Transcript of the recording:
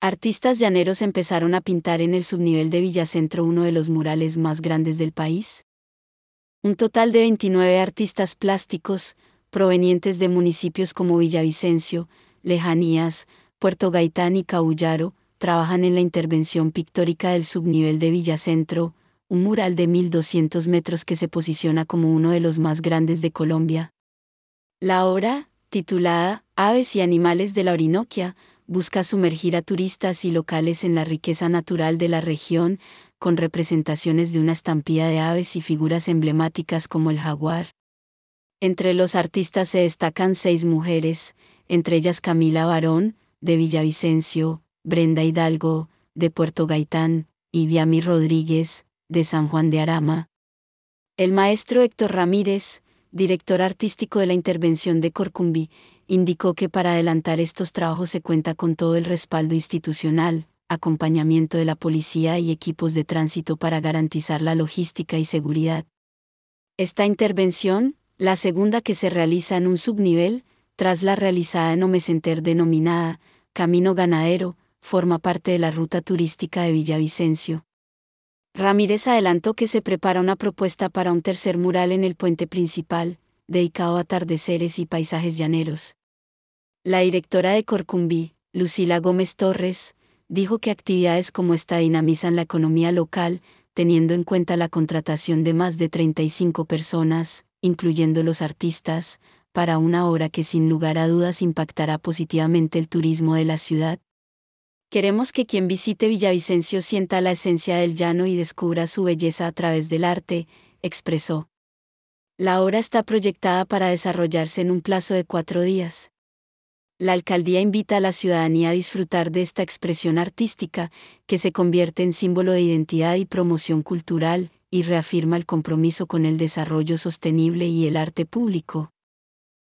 Artistas llaneros empezaron a pintar en el subnivel de Villacentro uno de los murales más grandes del país. Un total de 29 artistas plásticos, provenientes de municipios como Villavicencio, Lejanías, Puerto Gaitán y Caullaro, trabajan en la intervención pictórica del subnivel de Villacentro, un mural de 1.200 metros que se posiciona como uno de los más grandes de Colombia. La obra, titulada Aves y Animales de la Orinoquia, busca sumergir a turistas y locales en la riqueza natural de la región, con representaciones de una estampida de aves y figuras emblemáticas como el jaguar. Entre los artistas se destacan 6 mujeres, entre ellas Camila Barón, de Villavicencio, Brenda Hidalgo, de Puerto Gaitán, y Viami Rodríguez, de San Juan de Arama. El maestro Héctor Ramírez, director artístico de la intervención de Corcumbí, indicó que para adelantar estos trabajos se cuenta con todo el respaldo institucional, acompañamiento de la policía y equipos de tránsito para garantizar la logística y seguridad. Esta intervención, la segunda que se realiza en un subnivel, tras la realizada en Omecenter denominada Camino Ganadero, forma parte de la ruta turística de Villavicencio. Ramírez adelantó que se prepara una propuesta para un tercer mural en el puente principal, dedicado a atardeceres y paisajes llaneros. La directora de Corcumbí, Lucila Gómez Torres, dijo que actividades como esta dinamizan la economía local, teniendo en cuenta la contratación de más de 35 personas, incluyendo los artistas, para una obra que sin lugar a dudas impactará positivamente el turismo de la ciudad. Queremos que quien visite Villavicencio sienta la esencia del llano y descubra su belleza a través del arte, expresó. La obra está proyectada para desarrollarse en un plazo de 4 días. La alcaldía invita a la ciudadanía a disfrutar de esta expresión artística, que se convierte en símbolo de identidad y promoción cultural, y reafirma el compromiso con el desarrollo sostenible y el arte público.